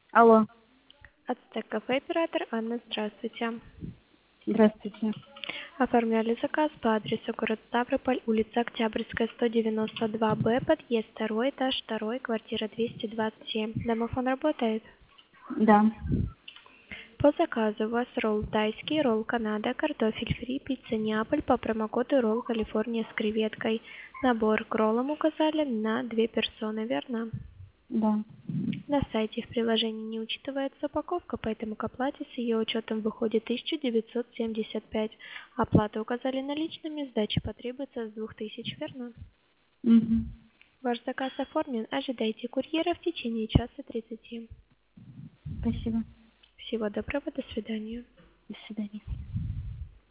Алло, Ацтек кафе оператор Анна, здравствуйте. здравствуйте. Оформляли заказ по адресу город Ставрополь, улица Октябрьская, 192-Б, подъезд 2, этаж 2, квартира 227. Домофон работает? Да, По заказу у вас ролл тайский, ролл Канада, картофель фри, пицца Неаполь по промокоду ролл Калифорния с креветкой. Набор к роллам указали на 2 персоны, верно? да. На сайте в приложении не учитывается упаковка, поэтому к оплате с ее учетом выходит 1975. Оплату указали наличными, сдача потребуется с 2000, верно? Мгм. Ваш заказ оформлен, ожидайте курьера в течение часа 30. Спасибо. Всего доброго, до свидания. До свидания.